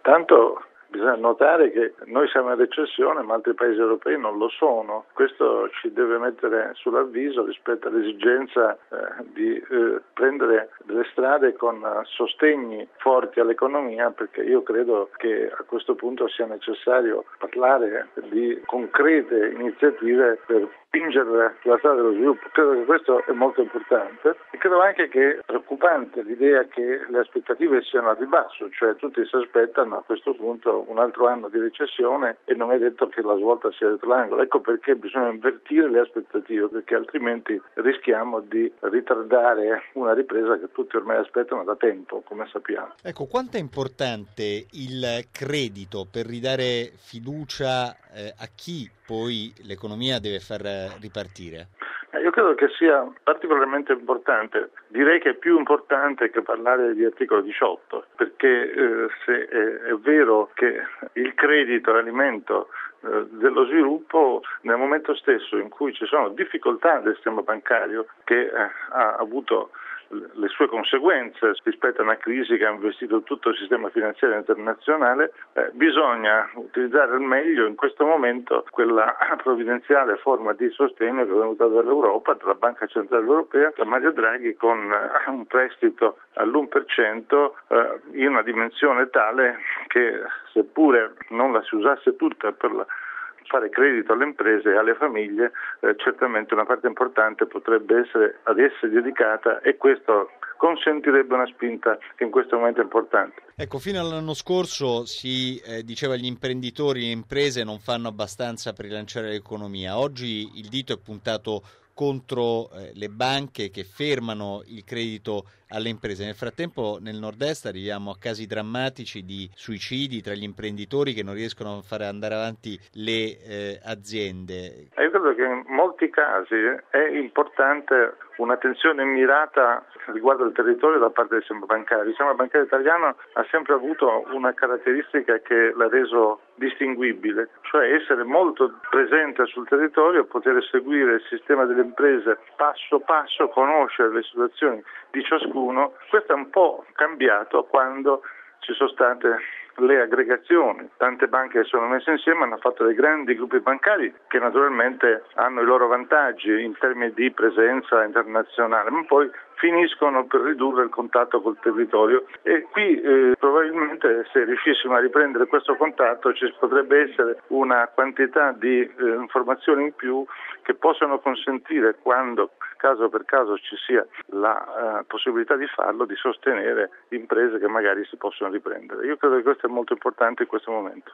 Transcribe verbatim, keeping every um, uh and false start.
Tanto bisogna notare che noi siamo in recessione, ma altri paesi europei non lo sono. Questo ci deve mettere sull'avviso rispetto all'esigenza eh, di eh, prendere delle strade con uh, sostegni forti all'economia, perché io credo che a questo punto sia necessario parlare di concrete iniziative per spingere sulla strada dello sviluppo. Credo che questo è molto importante e credo anche che è preoccupante l'idea che le aspettative siano al ribasso, cioè tutti si aspettano a questo punto un altro anno di recessione e non è detto che la svolta sia dietro l'angolo. Ecco perché bisogna invertire le aspettative, perché altrimenti rischiamo di ritardare una ripresa che tutti ormai aspettano da tempo, come sappiamo. Ecco, quanto è importante il credito per ridare fiducia eh, a chi poi l'economia deve far ripartire? Io credo che sia particolarmente importante, direi che è più importante che parlare di articolo diciotto, perché eh, se è, è vero che il credito è l'alimento eh, dello sviluppo, nel momento stesso in cui ci sono difficoltà del sistema bancario che eh, ha avuto le sue conseguenze rispetto a una crisi che ha investito tutto il sistema finanziario internazionale, eh, bisogna utilizzare al meglio in questo momento quella provvidenziale forma di sostegno che è venuta dall'Europa, dalla Banca Centrale Europea, da Mario Draghi, con eh, un prestito all'uno per cento eh, in una dimensione tale che, seppure non la si usasse tutta per la fare credito alle imprese e alle famiglie, eh, certamente una parte importante potrebbe essere ad esse dedicata e questo consentirebbe una spinta che in questo momento è importante. Ecco, fino all'anno scorso si eh, diceva gli imprenditori e le imprese non fanno abbastanza per rilanciare l'economia. Oggi il dito è puntato contro eh, le banche che fermano il credito alle imprese. Nel frattempo nel nord-est arriviamo a casi drammatici di suicidi tra gli imprenditori che non riescono a fare andare avanti le eh, aziende. Io credo che in molti casi è importante un'attenzione mirata riguardo al territorio da parte del sistema bancario. Il sistema bancario italiano ha sempre avuto una caratteristica che l'ha reso distinguibile, cioè essere molto presente sul territorio, poter seguire il sistema delle imprese passo passo, conoscere le situazioni di ciascuno. Questo è un po' cambiato quando ci sono state le aggregazioni, tante banche che sono messe insieme hanno fatto dei grandi gruppi bancari che naturalmente hanno i loro vantaggi in termini di presenza internazionale, ma poi finiscono per ridurre il contatto col territorio e qui eh, probabilmente se riuscissimo a riprendere questo contatto ci potrebbe essere una quantità di eh, informazioni in più che possono consentire, quando caso per caso ci sia la uh, possibilità di farlo, di sostenere imprese che magari si possono riprendere. Io credo che questo è molto importante in questo momento.